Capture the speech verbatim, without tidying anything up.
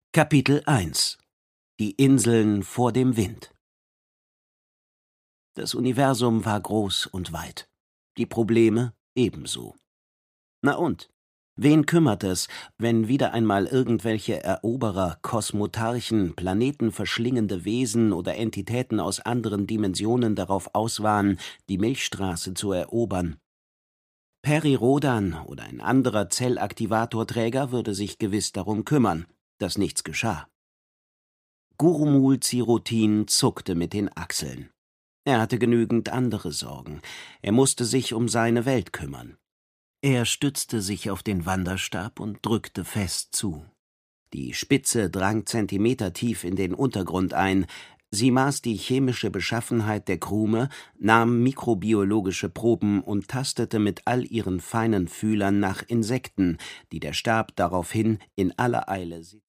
Kapitel eins: Die Inseln vor dem Wind. Das Universum war groß und weit, die Probleme ebenso. Na und? Wen kümmert es, wenn wieder einmal irgendwelche Eroberer, Kosmotarchen, planetenverschlingende Wesen oder Entitäten aus anderen Dimensionen darauf aus waren, die Milchstraße zu erobern? Peri Rodan oder ein anderer Zellaktivatorträger würde sich gewiss darum kümmern, dass nichts geschah. Gurumul Zirotin zuckte mit den Achseln. Er hatte genügend andere Sorgen. Er musste sich um seine Welt kümmern. Er stützte sich auf den Wanderstab und drückte fest zu. Die Spitze drang zentimetertief in den Untergrund ein. Sie maß die chemische Beschaffenheit der Krume, nahm mikrobiologische Proben und tastete mit all ihren feinen Fühlern nach Insekten, die der Stab daraufhin in aller Eile